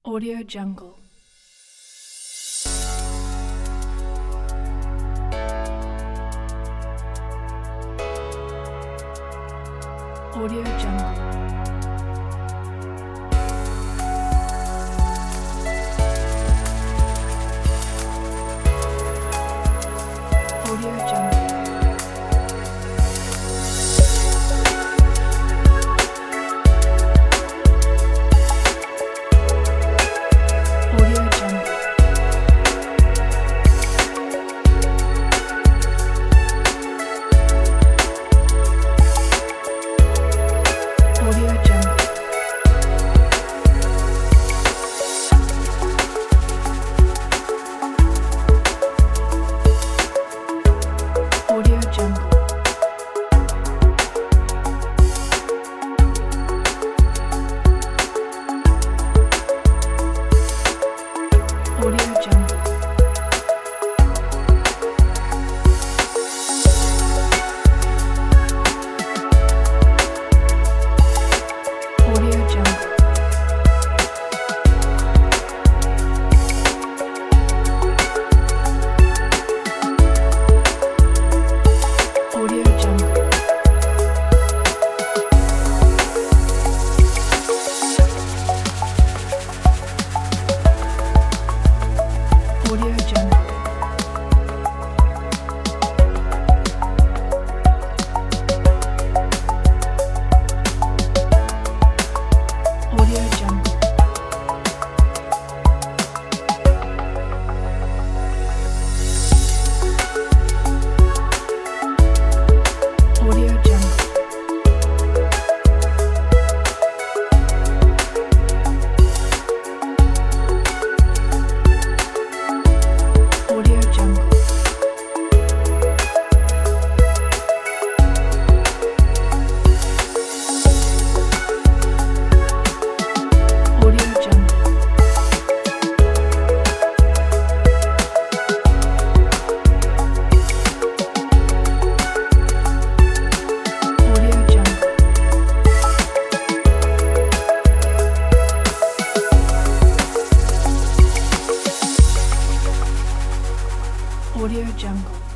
Audio Jungle. Audio Jungle. Audio Jungle. Audio Jungle. Audio Jungle. Audio Jungle. Audio Jungle. Audio Jungle. Audio Jungle. Audio Jungle. Audio Jungle. Audio Jungle. Audio Jungle. Audio Jungle.